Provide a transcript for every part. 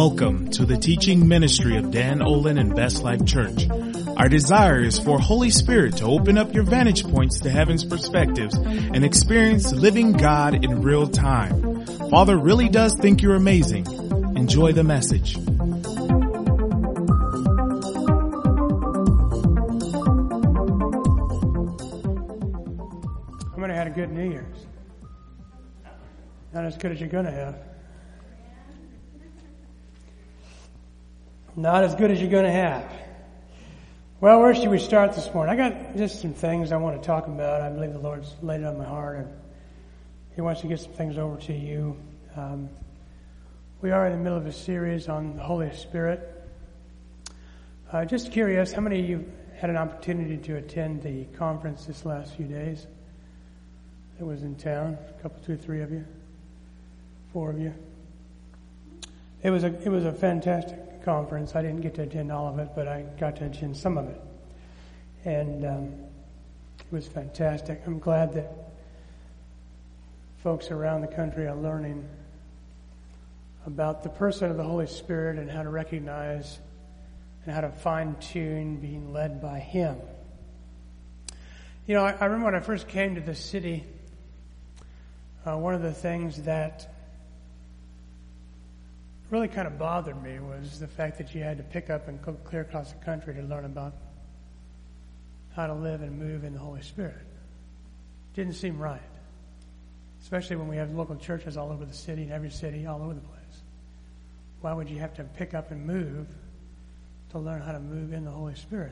Welcome to the teaching ministry of Dan Olin and Best Life Church. Our desire is for Holy Spirit to open up your vantage points to heaven's perspectives and experience living God in real time. Father really does think you're amazing. Enjoy the message. How many had a good New Year's? Not as good as you're going to have. Not as good as you're going to have. Well, where should we start this morning? I got just some things I want to talk about. I believe the Lord's laid it on my heart, and He wants to get some things over to you. We are in the middle of a series on the Holy Spirit. Just curious, how many of you had an opportunity to attend the conference this last few days? It was in town. A couple, 2 or 3 of you, 4 of you. It was a fantastic conference. I didn't get to attend all of it, but I got to attend some of it, and it was fantastic. I'm glad that folks around the country are learning about the person of the Holy Spirit and how to recognize and how to fine-tune being led by Him. You know, I remember when I first came to this city, one of the things that really kind of bothered me was the fact that you had to pick up and go clear across the country to learn about how to live and move in the Holy Spirit. Didn't seem right. Especially when we have local churches all over the city, in every city, all over the place. Why would you have to pick up and move to learn how to move in the Holy Spirit?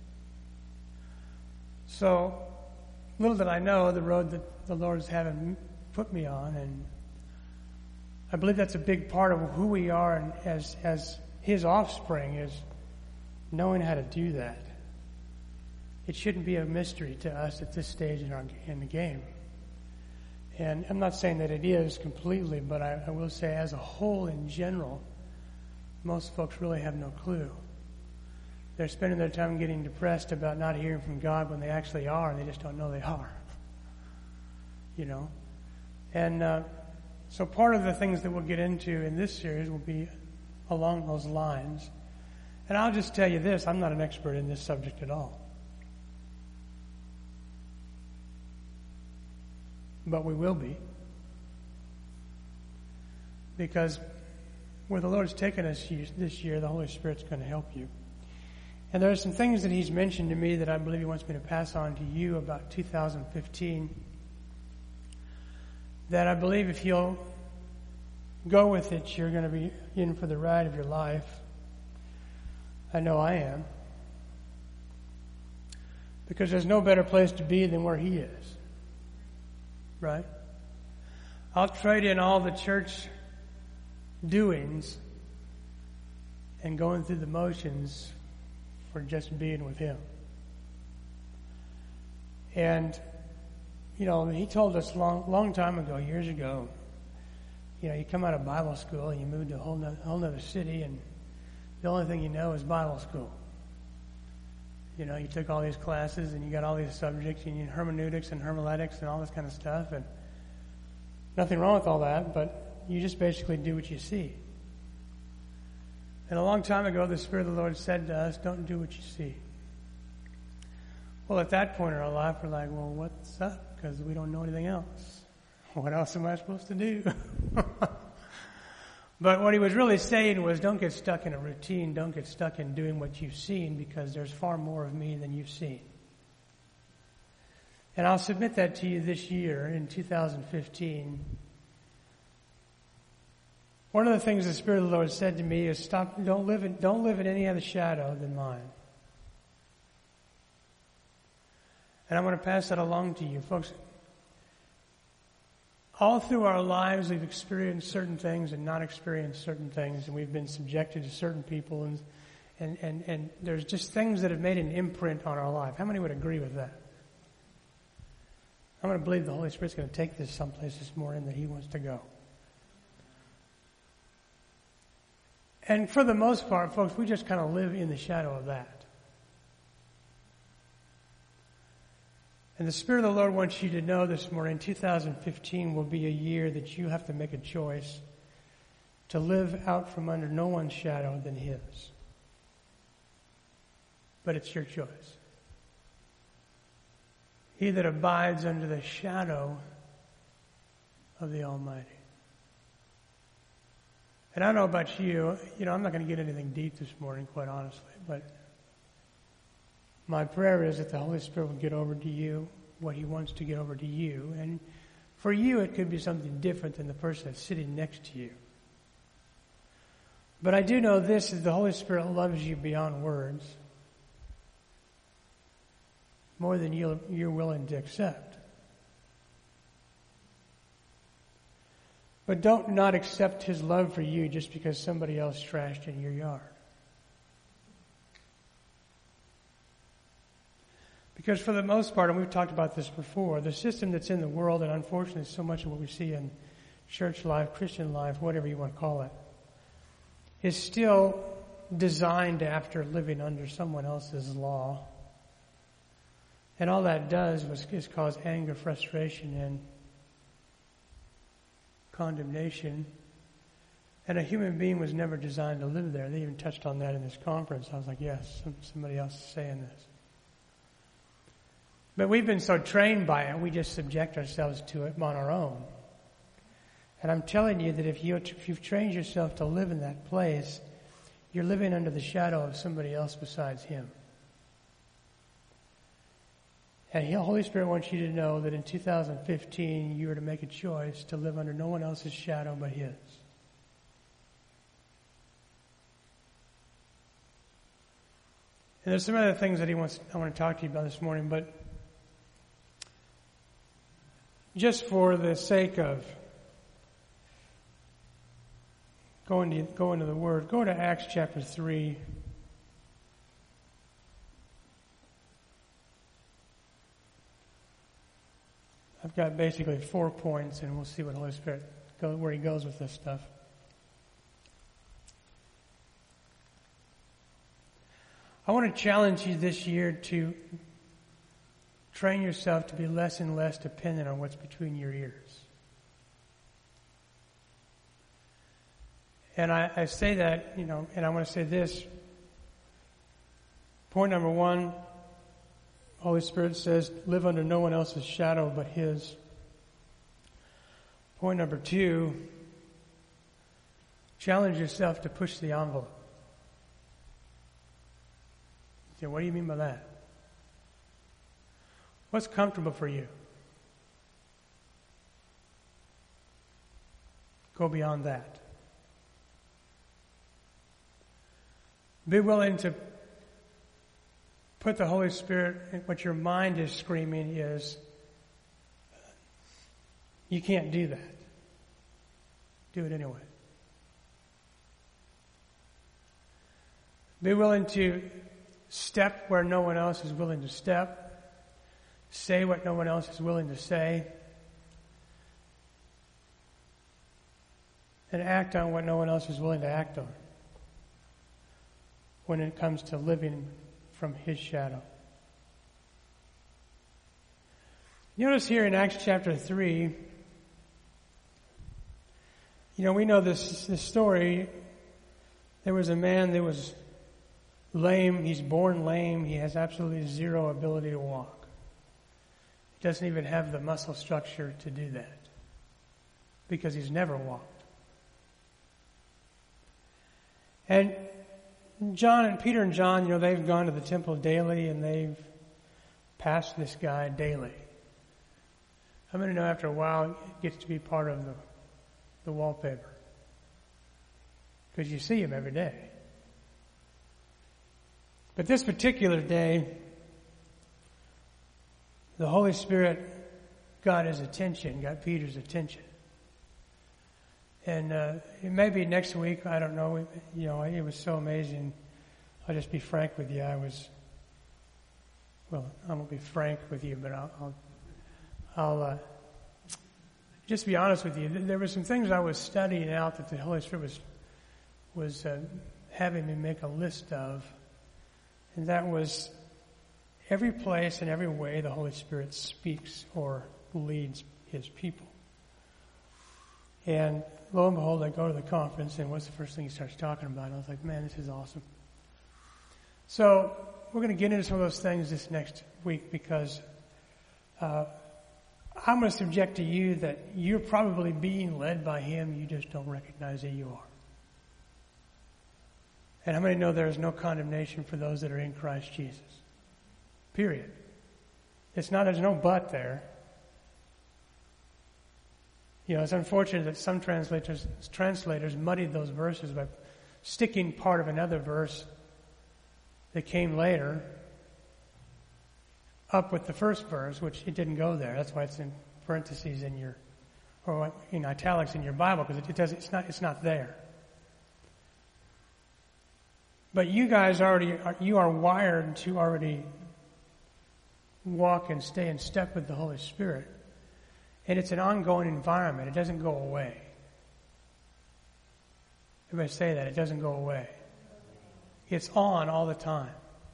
So, little did I know the road that the Lord's having put me on, and I believe that's a big part of who we are, and as His offspring, is knowing how to do that. It shouldn't be a mystery to us at this stage in the game. And I'm not saying that it is completely, but I will say as a whole in general, most folks really have no clue. They're spending their time getting depressed about not hearing from God when they actually are, and they just don't know they are. You know? And so part of the things that we'll get into in this series will be along those lines. And I'll just tell you this, I'm not an expert in this subject at all. But we will be. Because where the Lord's taken us this year, the Holy Spirit's going to help you. And there are some things that He's mentioned to me that I believe He wants me to pass on to you about 2015. That I believe if you'll go with it, you're going to be in for the ride of your life. I know I am. Because there's no better place to be than where He is. Right? I'll trade in all the church doings and going through the motions for just being with Him. And you know, He told us long time ago, years ago, you know, you come out of Bible school and you move to a whole nother city, and the only thing you know is Bible school. You know, you took all these classes and you got all these subjects, and you hermeneutics and hermeneutics and all this kind of stuff, and nothing wrong with all that, but you just basically do what you see. And a long time ago, the Spirit of the Lord said to us, don't do what you see. Well, at that point in our life, we're like, well, what's up? Because we don't know anything else. What else am I supposed to do? But what He was really saying was, don't get stuck in a routine. Don't get stuck in doing what you've seen, because there's far more of me than you've seen. And I'll submit that to you this year in 2015. One of the things the Spirit of the Lord said to me is, don't live in any other shadow than mine. And I'm going to pass that along to you. Folks, all through our lives we've experienced certain things and not experienced certain things, and we've been subjected to certain people, and there's just things that have made an imprint on our life. How many would agree with that? I'm going to believe the Holy Spirit's going to take this someplace this morning that He wants to go. And for the most part, folks, we just kind of live in the shadow of that. And the Spirit of the Lord wants you to know this morning, 2015 will be a year that you have to make a choice to live out from under no one's shadow than his. But it's your choice. He that abides under the shadow of the Almighty. And I don't know about you, I'm not going to get anything deep this morning, quite honestly, but my prayer is that the Holy Spirit will get over to you what he wants to get over to you. And for you, it could be something different than the person that's sitting next to you. But I do know this, is the Holy Spirit loves you beyond words, more than you're willing to accept. But don't not accept his love for you just because somebody else trashed in your yard. Because for the most part, and we've talked about this before, the system that's in the world, and unfortunately so much of what we see in church life, Christian life, whatever you want to call it, is still designed after living under someone else's law. And all that does is cause anger, frustration, and condemnation. And a human being was never designed to live there. They even touched on that in this conference. I was like, yes, somebody else is saying this. But we've been so trained by it, we just subject ourselves to it on our own. And I'm telling you that if you've trained yourself to live in that place, you're living under the shadow of somebody else besides him. And the Holy Spirit wants you to know that in 2015, you are to make a choice to live under no one else's shadow but his. And there's some other things that I want to talk to you about this morning, but just for the sake of going to the Word, go to Acts chapter 3. I've got basically 4 points, and we'll see what the Holy Spirit where he goes with this stuff. I want to challenge you this year to train yourself to be less and less dependent on what's between your ears. And I say that, and I want to say this. Point number 1, Holy Spirit says, live under no one else's shadow but his. Point number 2, challenge yourself to push the envelope. You say, what do you mean by that? What's comfortable for you? Go beyond that. Be willing to put the Holy Spirit, what your mind is screaming is, you can't do that. Do it anyway. Be willing to step where no one else is willing to step. Say what no one else is willing to say. And act on what no one else is willing to act on when it comes to living from his shadow. Notice here in Acts chapter 3, we know this story. There was a man that was lame. He's born lame. He has absolutely zero ability to walk. He doesn't even have the muscle structure to do that because he's never walked. And Peter and John, they've gone to the temple daily and they've passed this guy daily. I'm going to know after a while it gets to be part of the wallpaper because you see him every day. But this particular day, the Holy Spirit got his attention, got Peter's attention. And it may be next week, I don't know. It was so amazing. I'll just be frank with you. I won't be frank with you, but I'll just be honest with you. There were some things I was studying out that the Holy Spirit was having me make a list of. And that was every place and every way the Holy Spirit speaks or leads his people. And lo and behold, I go to the conference, and what's the first thing he starts talking about? And I was like, man, this is awesome. So we're going to get into some of those things this next week, because I'm going to subject to you that you're probably being led by him. You just don't recognize that you are. And how many know there is no condemnation for those that are in Christ Jesus? Period. There's no but there. You know, it's unfortunate that some translators muddied those verses by sticking part of another verse that came later up with the first verse, which it didn't go there. That's why it's in parentheses or in italics in your Bible, because it's not there. But you guys you are wired to already walk and stay in step with the Holy Spirit. And it's an ongoing environment. It doesn't go away. Everybody say that. It doesn't go away. It's on all the time.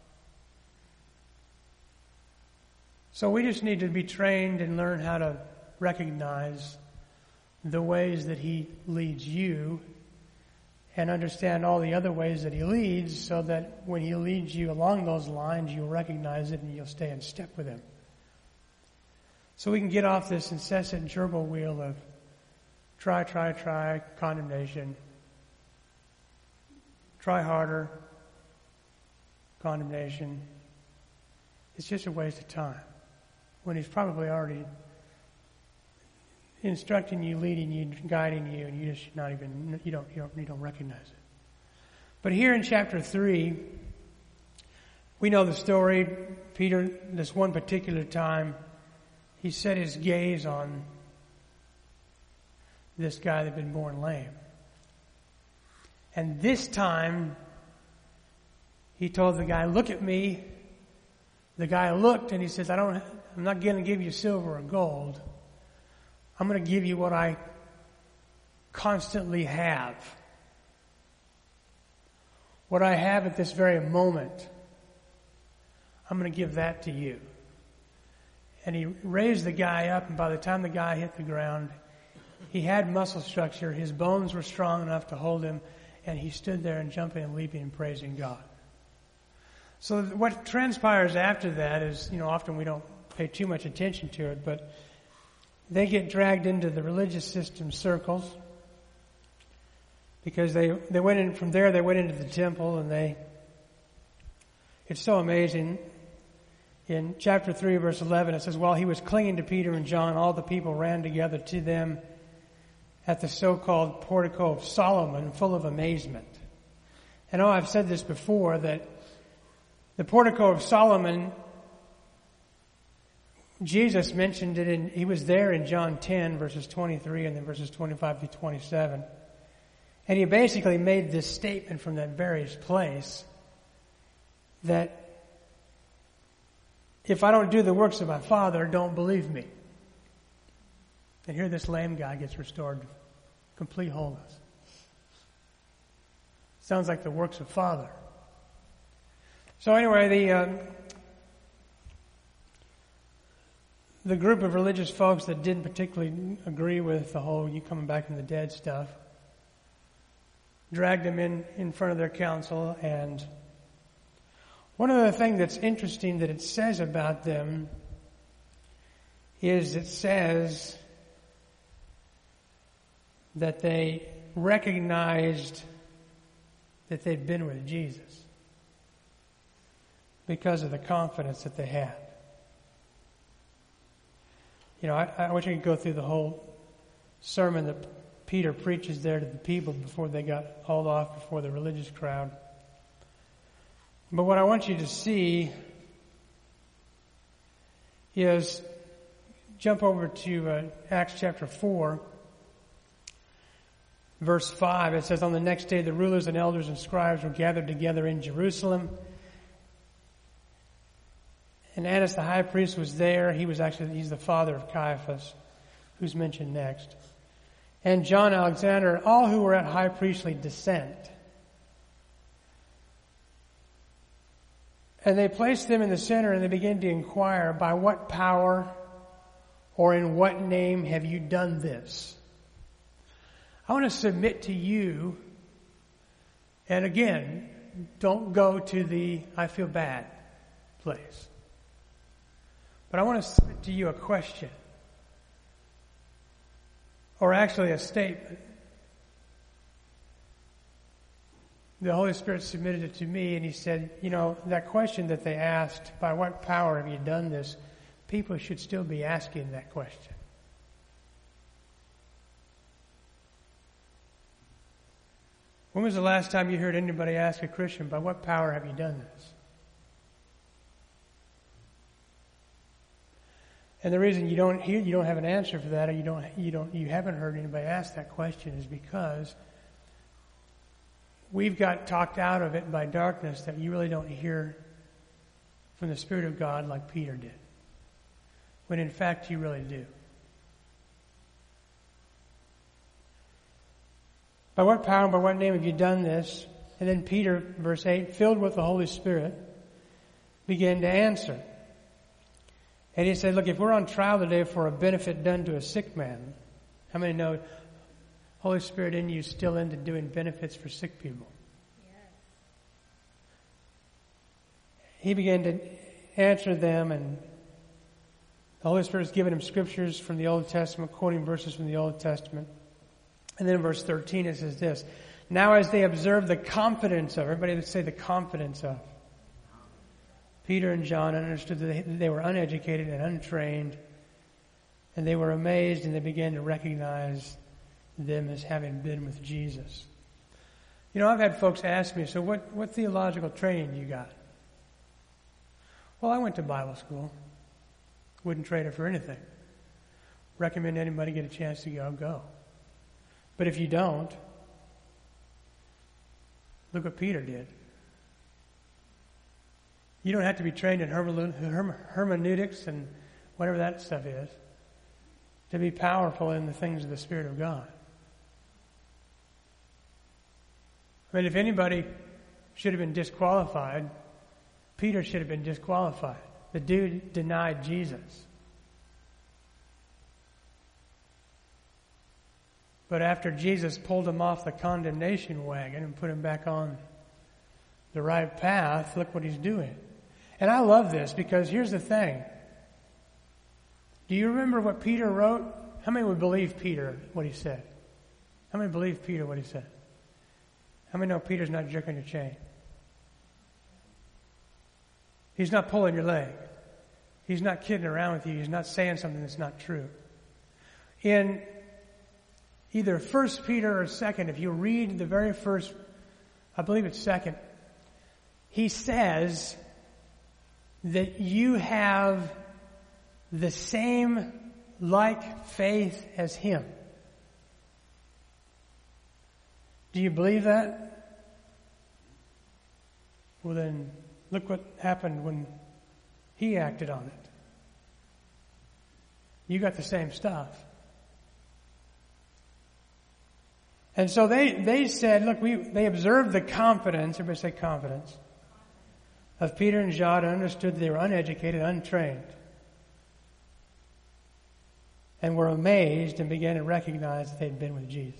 So we just need to be trained and learn how to recognize the ways that he leads you and understand all the other ways that he leads, so that when he leads you along those lines, you'll recognize it and you'll stay in step with him. So we can get off this incessant gerbil wheel of try, condemnation, try harder, condemnation. It's just a waste of time, when he's probably already instructing you, leading you, guiding you, and you just you don't recognize it. But here in chapter 3, we know the story. Peter, this one particular time, he set his gaze on this guy that had been born lame. And this time, he told the guy, "Look at me." The guy looked and he says, I'm not going to give you silver or gold. I'm going to give you what I constantly have. What I have at this very moment. I'm going to give that to you. And he raised the guy up, and by the time the guy hit the ground, he had muscle structure. His bones were strong enough to hold him, and he stood there and jumping and leaping and praising God. So what transpires after that is, often we don't pay too much attention to it, but they get dragged into the religious system circles, because they went in from there. They went into the temple, and it's so amazing. In chapter 3, verse 11, it says, "While he was clinging to Peter and John, all the people ran together to them at the so-called portico of Solomon, full of amazement." I know I've said this before, that the portico of Solomon, Jesus mentioned it he was there in John 10, verses 23, and then verses 25 to 27. And he basically made this statement from that very place, that if I don't do the works of my Father, don't believe me. And here this lame guy gets restored to complete wholeness. Sounds like the works of Father. So anyway, the group of religious folks that didn't particularly agree with the whole you coming back from the dead stuff dragged him in front of their council. And one of the things that's interesting that it says about them is it says that they recognized that they'd been with Jesus because of the confidence that they had. I wish I could go through the whole sermon that Peter preaches there to the people before they got hauled off before the religious crowd. But what I want you to see is jump over to Acts chapter 4, verse 5. It says, "On the next day the rulers and elders and scribes were gathered together in Jerusalem. And Annas the high priest was there." He's the father of Caiaphas, who's mentioned next. "And John, Alexander, all who were at high priestly descent. And they placed them in the center, and they began to inquire, 'By what power or in what name have you done this?' I want to submit to you, and again, don't go to the I feel bad place. But I want to submit to you a question, or actually a statement. The Holy Spirit submitted it to me, and He said, that question that they asked, by what power have you done this? People should still be asking that question. When was the last time you heard anybody ask a Christian, by what power have you done this? And the reason you don't have an answer for that, or you haven't heard anybody ask that question, is because we've got talked out of it by darkness that you really don't hear from the Spirit of God like Peter did. When in fact you really do. By what power and by what name have you done this? And then Peter, verse 8, filled with the Holy Spirit, began to answer. And he said, look, if we're on trial today for a benefit done to a sick man, how many know Holy Spirit in you still into doing benefits for sick people? Yes. He began to answer them, and the Holy Spirit has given him scriptures from the Old Testament, quoting verses from the Old Testament. And then in verse 13 it says this, now as they observed the confidence of, everybody would say the confidence of, Peter and John understood that they were uneducated and untrained, and they were amazed, and they began to recognize them as having been with Jesus. I've had folks ask me, so what theological training you got? Well, I went to Bible school. Wouldn't trade it for anything. Recommend anybody get a chance to go. But if you don't, look what Peter did. You don't have to be trained in hermeneutics and whatever that stuff is to be powerful in the things of the Spirit of God. I mean, if anybody should have been disqualified, Peter should have been disqualified. The dude denied Jesus. But after Jesus pulled him off the condemnation wagon and put him back on the right path, look what he's doing. And I love this because here's the thing. Do you remember what Peter wrote? How many would believe Peter, what he said? How many believe Peter, what he said? How many know Peter's not jerking your chain? He's not pulling your leg. He's not kidding around with you. He's not saying something that's not true. In either 1 Peter or 2nd, if you read the very first, I believe it's 2nd, he says that you have the same like faith as him. Do you believe that? Well then, look what happened when he acted on it. You got the same stuff. And so they said, look, they observed the confidence, everybody say confidence, of Peter and John, and understood that they were uneducated, untrained, and were amazed and began to recognize that they'd been with Jesus.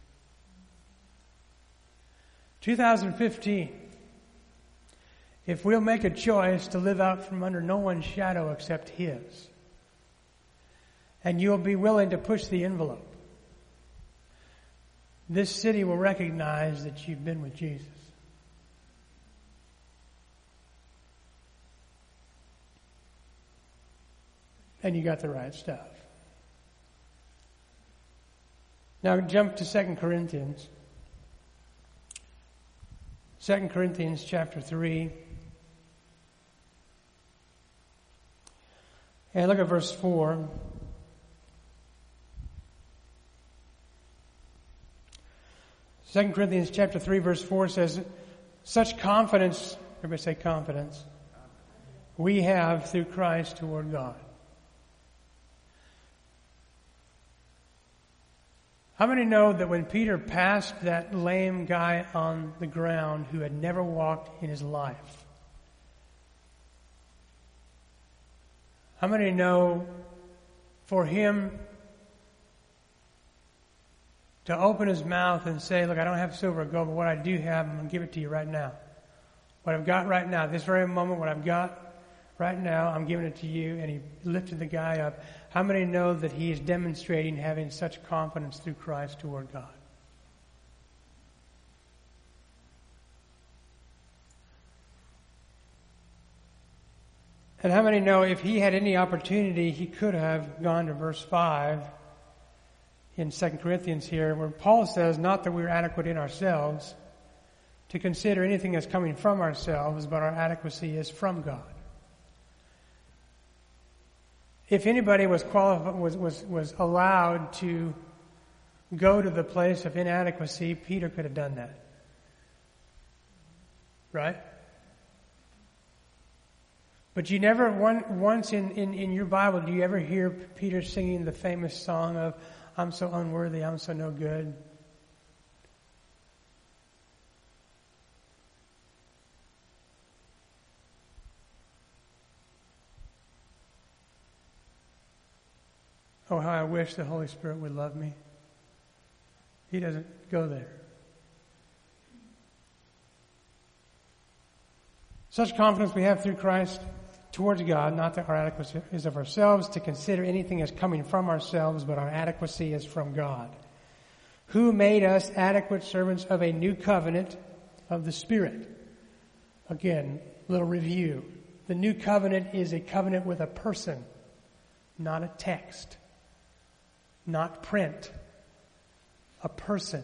2015, if we'll make a choice to live out from under no one's shadow except His, and you'll be willing to push the envelope, this city will recognize that you've been with Jesus. And you got the right stuff. Now jump to 2 Corinthians. 2 Corinthians chapter 3. And look at verse 4. 2 Corinthians chapter 3 verse 4 says, such confidence, everybody say confidence, we have through Christ toward God. How many know that when Peter passed that lame guy on the ground who had never walked in his life, how many know for him to open his mouth and say, look, I don't have silver or gold, but what I do have, I'm going to give it to you right now. What I've got right now, this very moment, what I've got right now, I'm giving it to you. And he lifted the guy up. How many know that he is demonstrating having such confidence through Christ toward God? And how many know if he had any opportunity, he could have gone to verse 5 in 2 Corinthians here, where Paul says, not that we're adequate in ourselves to consider anything as coming from ourselves, but our adequacy is from God. If anybody was allowed to go to the place of inadequacy, Peter could have done that. Right? But you never, once in your Bible, do you ever hear Peter singing the famous song of, I'm so unworthy, I'm so no good? Oh, how I wish the Holy Spirit would love me. He doesn't go there. Such confidence we have through Christ towards God, not that our adequacy is of ourselves, to consider anything as coming from ourselves, but our adequacy is from God, who made us adequate servants of a new covenant of the Spirit. Again, little review. The new covenant is a covenant with a person, not a text, not print, a person.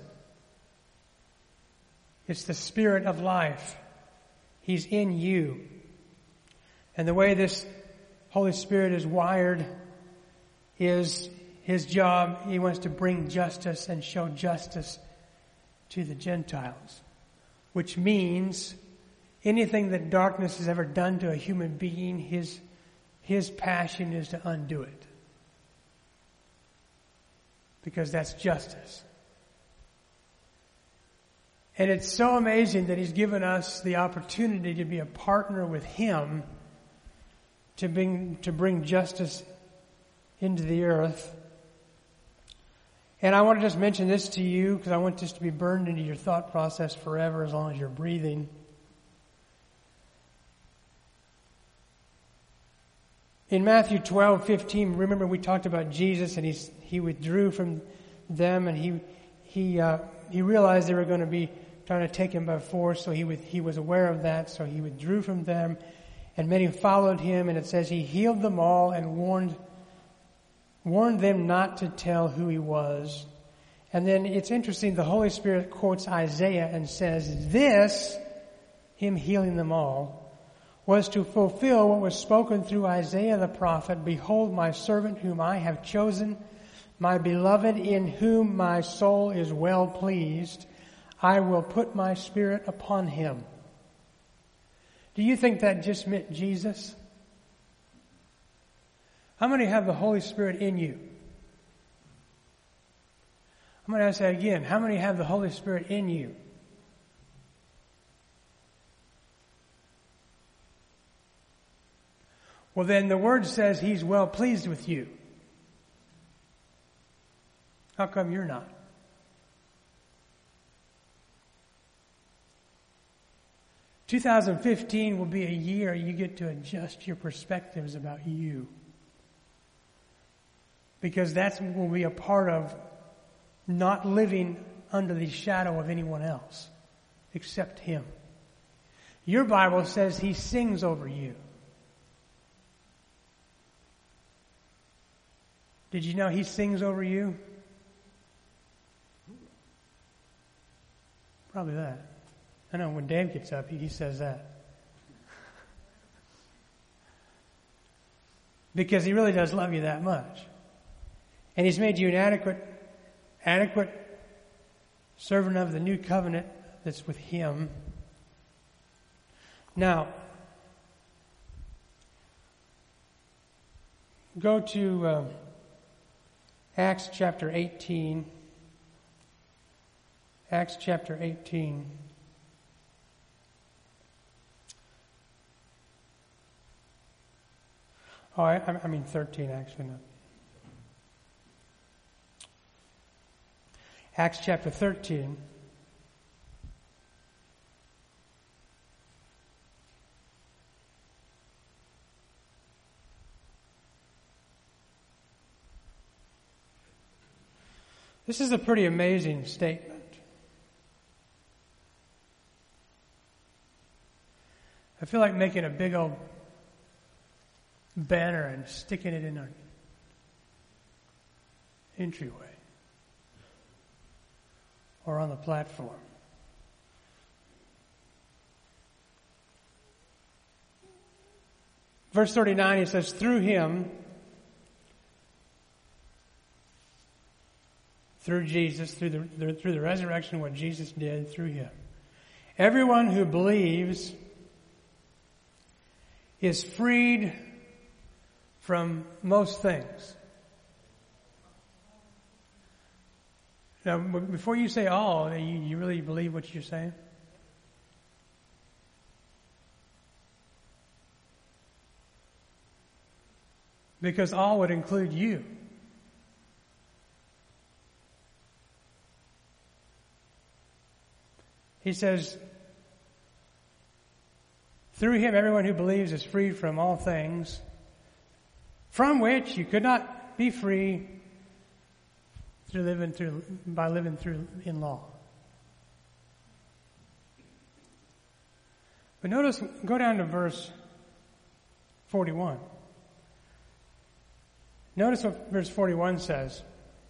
It's the Spirit of life. He's in you. And the way this Holy Spirit is wired is his job. He wants to bring justice and show justice to the Gentiles, which means anything that darkness has ever done to a human being, his passion is to undo it. Because that's justice. And it's so amazing that he's given us the opportunity to be a partner with him to bring justice into the earth. And I want to just mention this to you because I want this to be burned into your thought process forever as long as you're breathing. In Matthew 12:15, remember we talked about Jesus and he withdrew from them and he realized they were going to be trying to take him by force, so he was aware of that, so he withdrew from them, and many followed him, and it says he healed them all and warned them not to tell who he was. And then it's interesting, the Holy Spirit quotes Isaiah and says, this, him healing them all, was to fulfill what was spoken through Isaiah the prophet, behold my servant whom I have chosen, my beloved in whom my soul is well pleased. I will put my Spirit upon him. Do you think that just meant Jesus? How many have the Holy Spirit in you? I'm going to ask that again. How many have the Holy Spirit in you? Well, then the Word says He's well pleased with you. How come you're not? "2015 will be a year you get to adjust your perspectives about you. Because that will be a part of not living under the shadow of anyone else except Him. Your Bible says He sings over you. Did you know He sings over you? Probably that. I know when Dave gets up, he says that. Because He really does love you that much. And He's made you an adequate servant of the new covenant that's with Him. Now, go to Acts chapter 18. Acts chapter 18. Oh, I mean 13 actually. No. Acts chapter 13. This is a pretty amazing statement. I feel like making a big old banner and sticking it in an entryway or on the platform. Verse 39, he says, through him, through Jesus, through the resurrection, what Jesus did through him, everyone who believes is freed from most things. Now, before you say all, you really believe what you're saying? Because all would include you. He says, through him, everyone who believes is freed from all things, from which you could not be free by living through in law. But notice, go down to verse 41. Notice what verse 41 says.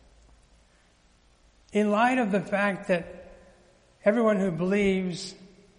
In light of the fact that everyone who believes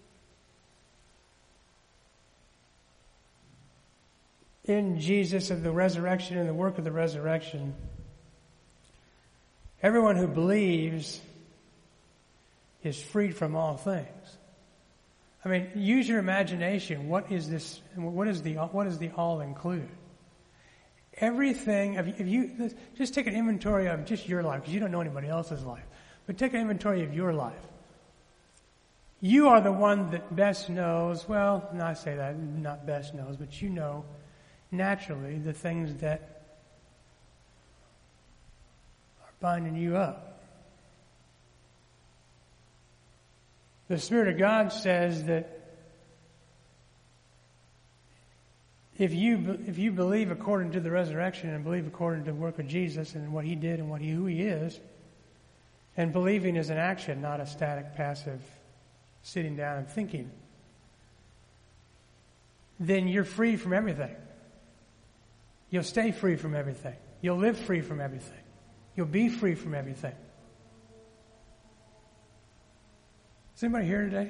in Jesus of the resurrection and the work of the resurrection, everyone who believes is freed from all things. I mean, use your imagination. What is this? What does the all include? Everything. If you just take an inventory of just your life, because you don't know anybody else's life, but take an inventory of your life. You are the one that best knows. Well, no, I say that not best knows, but you know naturally the things that are binding you up. The Spirit of God says that if you believe according to the resurrection and believe according to the work of Jesus and what he did and who he is, and believing is an action, not a static, passive sitting down and thinking, then you're free from everything. You'll stay free from everything. You'll live free from everything. You'll be free from everything. Is anybody here today?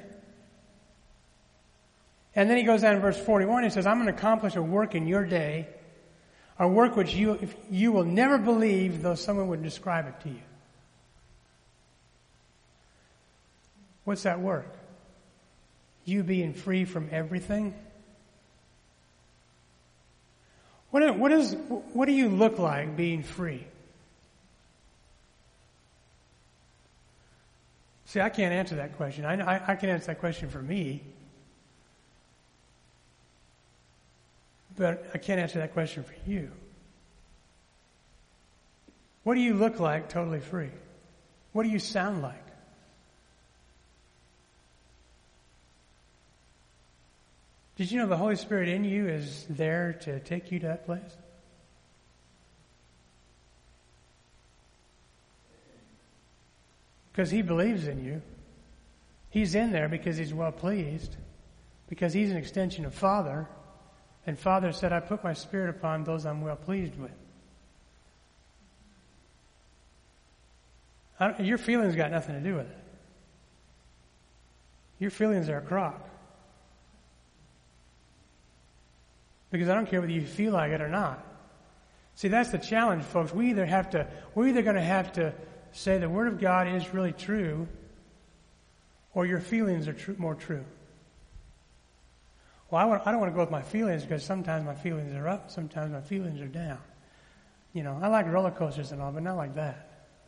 And then he goes down in verse 41, he says, I'm going to accomplish a work in your day, a work which you will never believe, though someone would describe it to you. What's that work? You being free from everything? What do you look like being free? See, I can't answer that question. I can answer that question for me. But I can't answer that question for you. What do you look like totally free? What do you sound like? Did you know the Holy Spirit in you is there to take you to that place? Because he believes in you. He's in there because he's well pleased. Because he's an extension of Father. And Father said, I put my Spirit upon those I'm well pleased with. Your feelings got nothing to do with it. Your feelings are a crock. Because I don't care whether you feel like it or not. See, that's the challenge, folks. We're either going to have to say the Word of God is really true, or your feelings are more true. Well, I don't want to go with my feelings because sometimes my feelings are up, sometimes my feelings are down. You know, I like roller coasters and all, but not like that.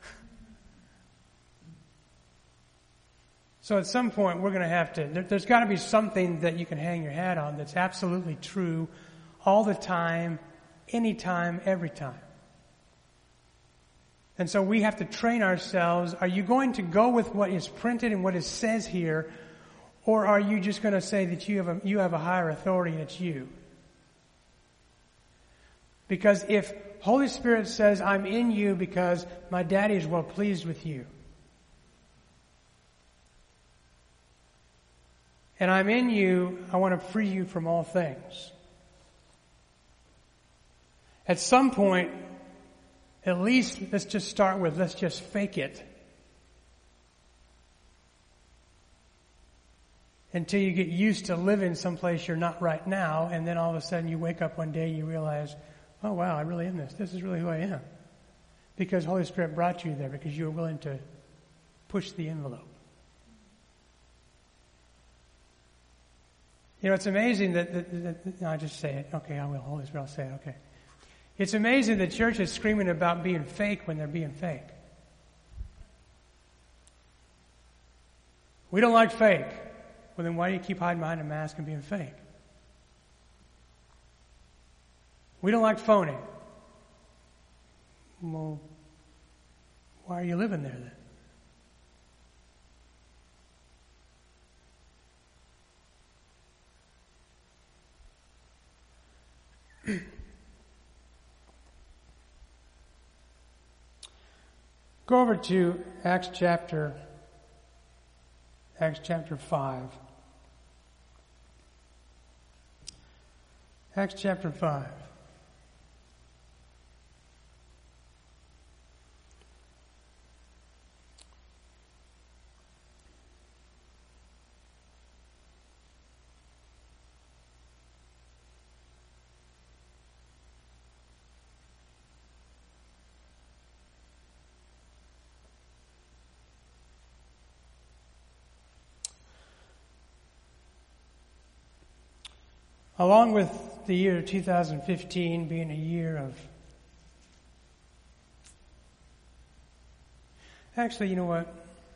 So at some point, we're going to have to, there's got to be something that you can hang your hat on that's absolutely true all the time, anytime, every time. And so we have to train ourselves. Are you going to go with what is printed and what it says here, or are you just going to say that you have a higher authority and it's you? Because if Holy Spirit says, I'm in you because my daddy is well pleased with you, and I'm in you, I want to free you from all things. At some point, at least let's just start with, let's just fake it. Until you get used to living someplace you're not right now, and then all of a sudden you wake up one day and you realize, oh wow, I really am this. This is really who I am. Because Holy Spirit brought you there because you were willing to push the envelope. You know, it's amazing that no, I just say it. Okay, I will. Holy Spirit, I'll say it. Okay. It's amazing the church is screaming about being fake when they're being fake. We don't like fake. Well, then why do you keep hiding behind a mask and being fake? We don't like phony. Well, why are you living there then? Go over to Acts chapter 5. Acts chapter 5. Along with the year 2015 being a year of... Actually, you know what?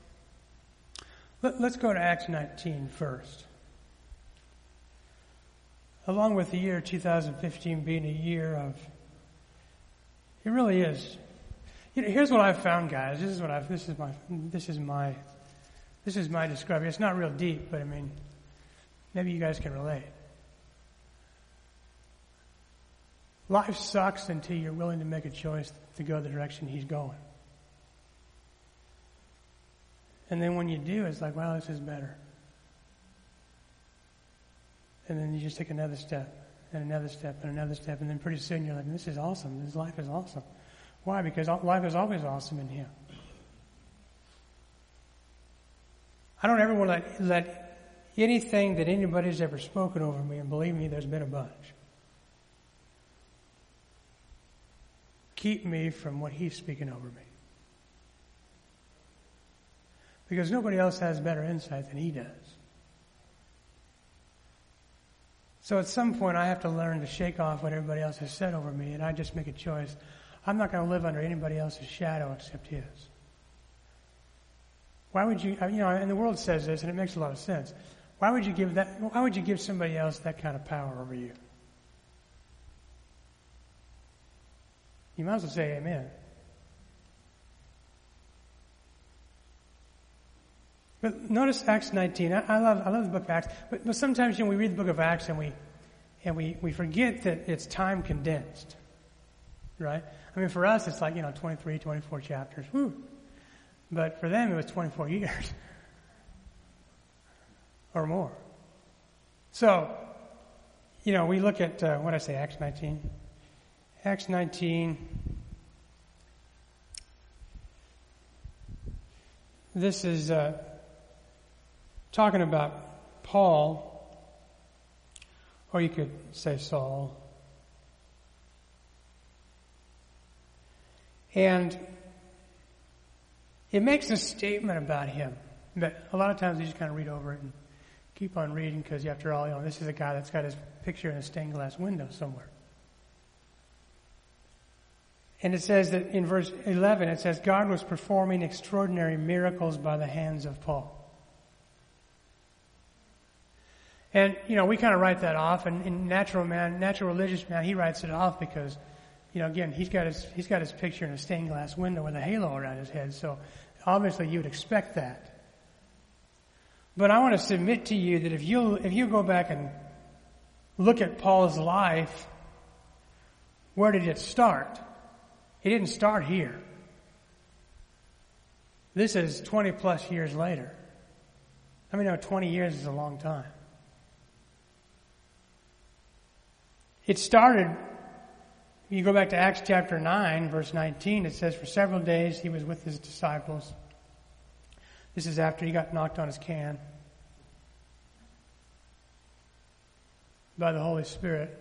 Let's go to Acts 19 first. Along with the year 2015 being a year of... It really is. You know, here's what I've found, guys. This is my description. It's not real deep, but I mean, maybe you guys can relate. Life sucks until you're willing to make a choice to go the direction he's going. And then when you do, it's like, wow, this is better. And then you just take another step, and another step, and another step, and then pretty soon you're like, this is awesome. This life is awesome. Why? Because life is always awesome in him. I don't ever want to let anything that anybody's ever spoken over me, and believe me, there's been a bunch, keep me from what he's speaking over me. Because nobody else has better insight than he does. So at some point I have to learn to shake off what everybody else has said over me, and I just make a choice. I'm not going to live under anybody else's shadow except his. Why would you, and the world says this, and it makes a lot of sense. Why would you give somebody else that kind of power over you? You might as well say amen. But notice Acts 19. I love the book of Acts. But sometimes we read the book of Acts and we forget that it's time condensed. Right? I mean, for us it's like, 23, 24 chapters. Whew. But for them it was 24 years. Or more. So, we look at, Acts 19. Acts 19, this is talking about Paul, or you could say Saul. And it makes a statement about him. But a lot of times you just kind of read over it and keep on reading because after all, this is a guy that's got his picture in a stained glass window somewhere. And it says that in verse 11, it says, God was performing extraordinary miracles by the hands of Paul. And, we kind of write that off, and natural religious man, he writes it off because again, he's got his picture in a stained glass window with a halo around his head, so obviously you would expect that. But I want to submit to you that if you go back and look at Paul's life, where did it start? It didn't start here. This is 20 plus years later. I mean, 20 years is a long time. It started, you go back to Acts chapter 9, verse 19, it says, for several days he was with his disciples. This is after he got knocked on his can by the Holy Spirit.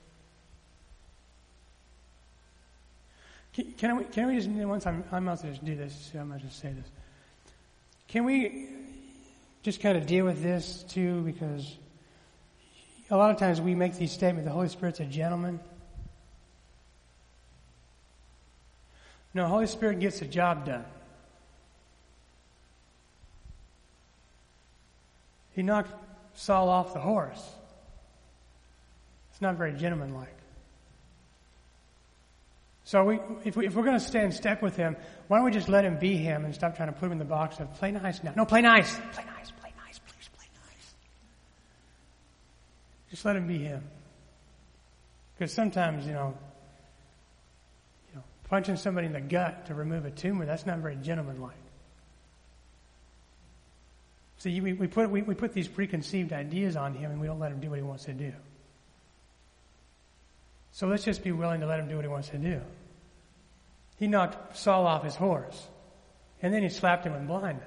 Can we just, once I'm about to just do this, I'm about to say this. Can we just kind of deal with this too? Because a lot of times we make these statements, the Holy Spirit's a gentleman. No, the Holy Spirit gets the job done. He knocked Saul off the horse. It's not very gentlemanlike. So if we're going to stay in step with him, why don't we just let him be him and stop trying to put him in the box of play nice now? No, play nice. Play nice, please play nice. Just let him be him. Because sometimes, punching somebody in the gut to remove a tumor, that's not very gentlemanlike. See, we put these preconceived ideas on him and we don't let him do what he wants to do. So let's just be willing to let him do what he wants to do. He knocked Saul off his horse, and then he slapped him with blindness.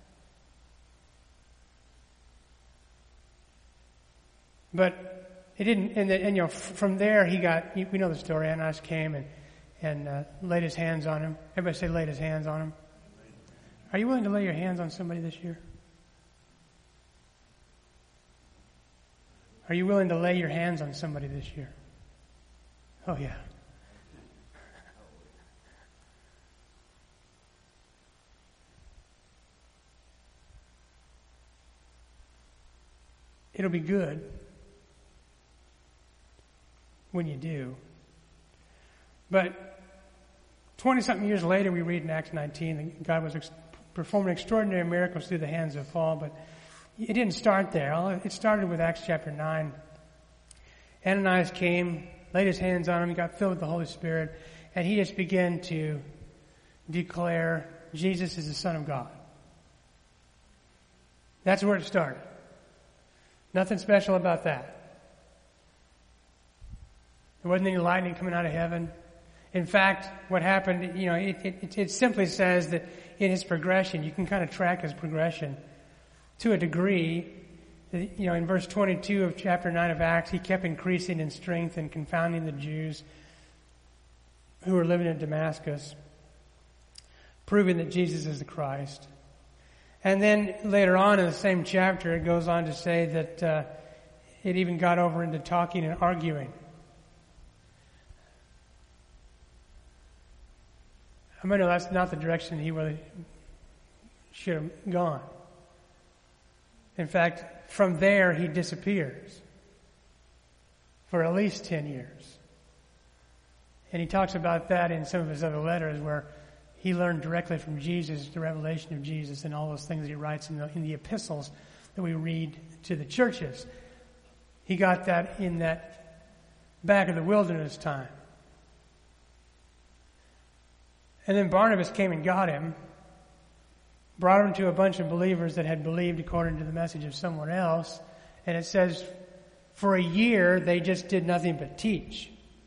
But it didn't, and from there we know the story. Ananias came and laid his hands on him. Everybody say laid his hands on him. Are you willing to lay your hands on somebody this year? Are you willing to lay your hands on somebody this year? Oh, yeah. It'll be good when you do. But 20-something years later, we read in Acts 19 that God was performing extraordinary miracles through the hands of Paul, but it didn't start there. It started with Acts chapter 9. Ananias came, laid his hands on him, he got filled with the Holy Spirit, and he just began to declare Jesus is the Son of God. That's where it started. Nothing special about that. There wasn't any lightning coming out of heaven. In fact, what happened, it simply says that in his progression, you can kind of track his progression to a degree. In verse 22 of chapter 9 of Acts, he kept increasing in strength and confounding the Jews who were living in Damascus, proving that Jesus is the Christ. And then later on in the same chapter, it goes on to say that it even got over into talking and arguing. I know that's not the direction he really should have gone. In fact, from there, he disappears for at least 10 years. And he talks about that in some of his other letters where he learned directly from Jesus, the revelation of Jesus, and all those things he writes in the epistles that we read to the churches. He got that in that back of the wilderness time. And then Barnabas came and got him, brought him to a bunch of believers that had believed according to the message of someone else. And it says, for a year, they just did nothing but teach.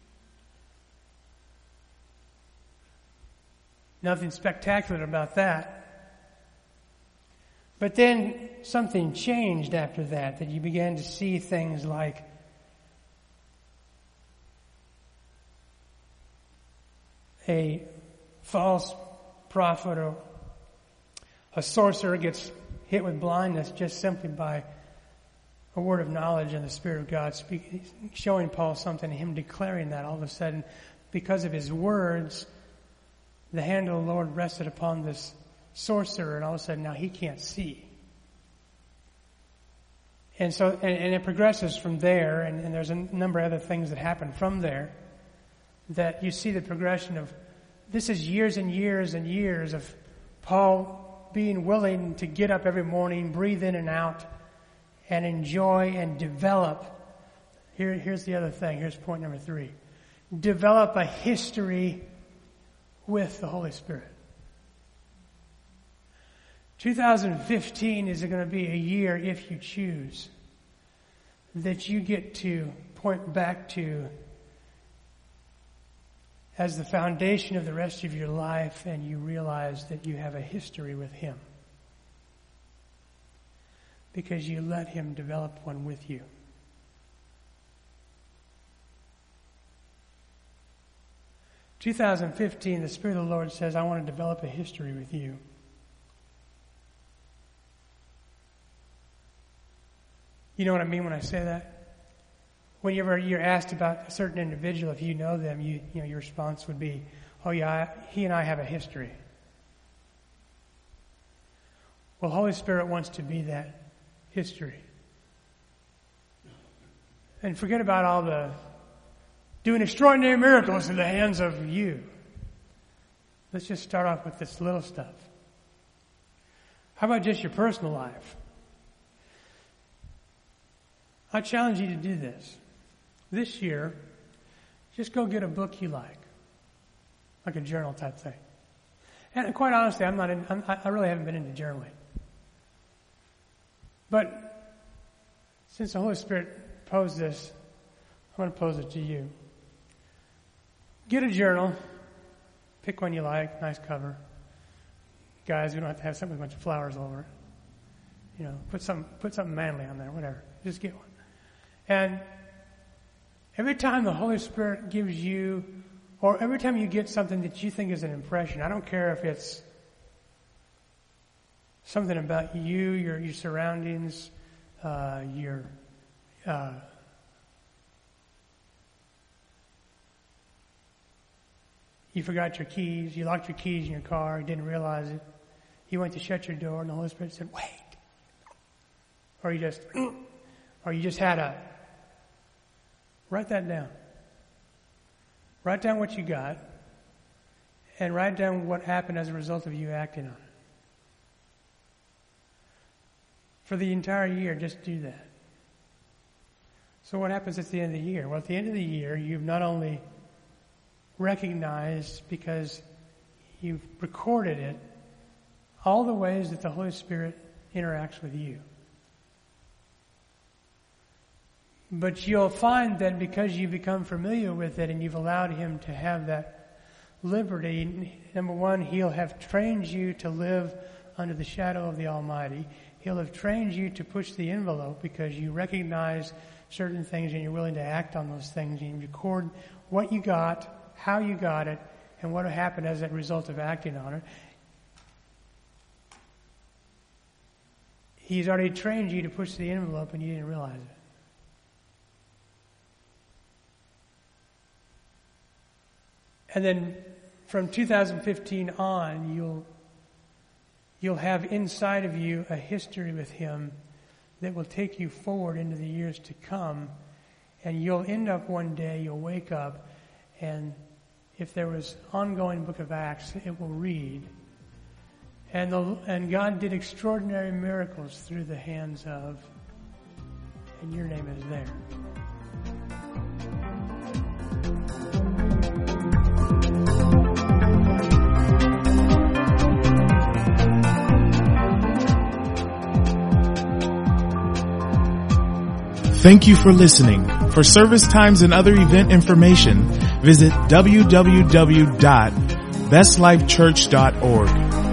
Nothing spectacular about that. But then something changed after that you began to see things like a false prophet or a sorcerer gets hit with blindness just simply by a word of knowledge and the Spirit of God speaking, showing Paul something, him declaring that all of a sudden, because of his words, the hand of the Lord rested upon this sorcerer, and all of a sudden now he can't see. And so, and it progresses from there, and there's a number of other things that happen from there. that you see the progression of, this is years and years and years of Paul being willing to get up every morning, breathe in and out, and enjoy and develop. Here's the other thing. Here's point number 3. Develop a history with the Holy Spirit. 2015 is going to be a year, if you choose, that you get to point back to as the foundation of the rest of your life, and you realize that you have a history with Him because you let Him develop one with you. In 2015, the Spirit of the Lord says, I want to develop a history with you. You know what I mean when I say that? Whenever you're asked about a certain individual, if you know them, you know your response would be, oh yeah, he and I have a history. Well, Holy Spirit wants to be that history. And forget about all the doing extraordinary miracles in the hands of you. Let's just start off with this little stuff. How about just your personal life? I challenge you to do this. This year, just go get a book you like a journal type thing. And quite honestly, I really haven't been into journaling. But since the Holy Spirit posed this, I'm going to pose it to you. Get a journal. Pick one you like, nice cover. Guys, we don't have to have something with a bunch of flowers all over it. You know, put something manly on there, whatever. Just get one. And every time the Holy Spirit gives you, or every time you get something that you think is an impression, I don't care if it's something about you, your surroundings, you forgot your keys, you locked your keys in your car, you didn't realize it. You went to shut your door and the Holy Spirit said, wait. Or you just had write that down. Write down what you got and write down what happened as a result of you acting on it. For the entire year, just do that. So what happens at the end of the year? Well, at the end of the year, you've not only recognized, because you've recorded it, all the ways that the Holy Spirit interacts with you. But you'll find that because you become familiar with it and you've allowed Him to have that liberty, number one, He'll have trained you to live under the shadow of the Almighty. He'll have trained you to push the envelope because you recognize certain things and you're willing to act on those things. And you record what you got, how you got it, and what happened as a result of acting on it. He's already trained you to push the envelope and you didn't realize it. And then from 2015 on, you'll have inside of you a history with Him that will take you forward into the years to come. And you'll end up one day, you'll wake up, and if there was ongoing book of Acts, it will read. And God did extraordinary miracles through the hands of, and your name is there. Thank you for listening. For service times and other event information, visit www.bestlifechurch.org.